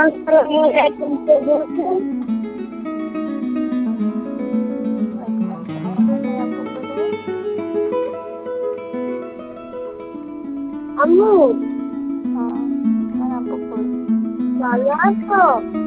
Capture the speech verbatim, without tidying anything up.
আসসালামু আলাইকুম, কে বলছেন? আম্মু, হ্যাঁ, আমার আব্বু কই? ভালো আছো?